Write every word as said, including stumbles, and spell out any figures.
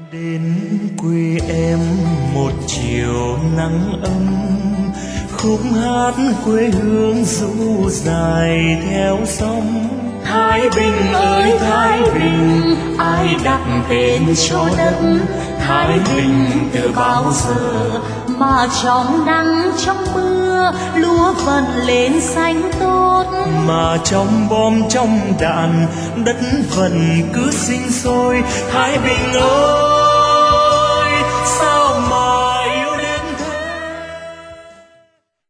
Đến quê em một chiều nắng ấm, khúc hát quê hương ru dài theo sông. Thái Bình ơi Thái Bình, ai đặt tên cho đất Thái Bình từ bao giờ? Mà trong nắng trong mưa lúa vẫn lên xanh tốt, mà trong bom trong đạn đất vẫn cứ sinh sôi. Thái Bình ơi, sao